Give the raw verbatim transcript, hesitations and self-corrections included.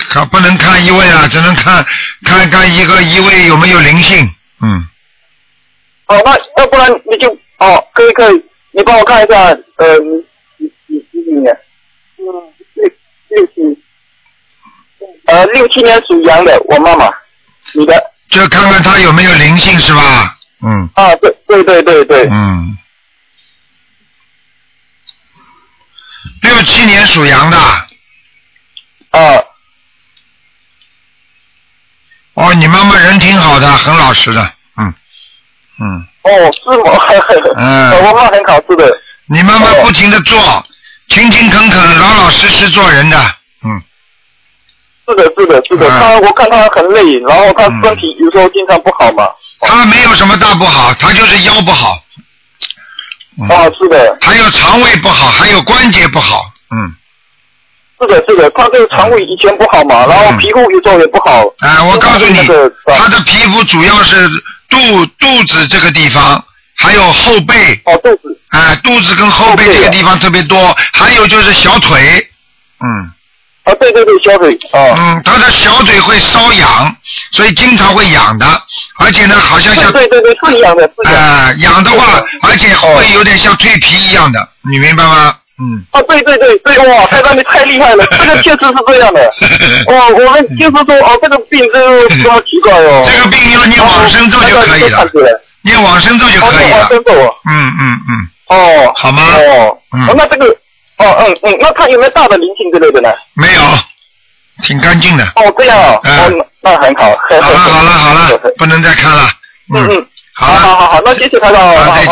看不能看一位啊，只能看看看一个一位有没有灵性。嗯。 哦，那要不然你就哦，可以可以，你帮我看一下，呃，你你你几几年？嗯，六六七，呃，六七年属羊的，我妈妈，你的。 就看看她有没有灵性是吧？嗯。 啊，对对对对对。 嗯。六七年属羊的。 啊。 哦，你妈妈人挺好的，很老实的，嗯嗯。 哦，是吗？嗯。我妈很好吃的。 你妈妈不停的做，哦、勤勤恳恳，老老实实做人的，嗯。 是的，是的，是的。她、嗯、我看她很累，然后她身体有时候经常不好嘛。 她、嗯、没有什么大不好，她就是腰不好。 嗯、哦，是的。 还有肠胃不好，还有关节不好，嗯。 是的，是的，他这个肠胃以前不好嘛，嗯、然后皮肤有时候也不好。 哎、呃，我告诉你， 那个、 他的皮肤主要是肚肚子这个地方，还有后背。 哦，肚子。 哎、呃，肚子跟后背这个地方特别多，啊、还有就是小腿，嗯。 啊，对对对，小腿。哦。 嗯，他的小腿会瘙痒，所以经常会痒的，而且呢，好像像。 对对对，是痒的。 哎、呃，痒的话，而且会有点像蜕皮一样的，你明白吗？嗯。 啊，对对对对，哇，台长你太厉害了，这个确实是这样的。哦，我们就是说，哦，这个病就这么奇怪哦。 这个病要念往生咒就可以了，念往生咒就可以了。 往生咒。 嗯嗯嗯。 哦。 好吗？ 哦。嗯。哦，那这个，哦嗯嗯，那他有没有大的灵性之类的呢？ 没有，挺干净的。 哦，这样啊。嗯、哦，那很好。 好了好了好了，不能再看了。 嗯嗯。 好了。 好好好好，那谢谢台长。好。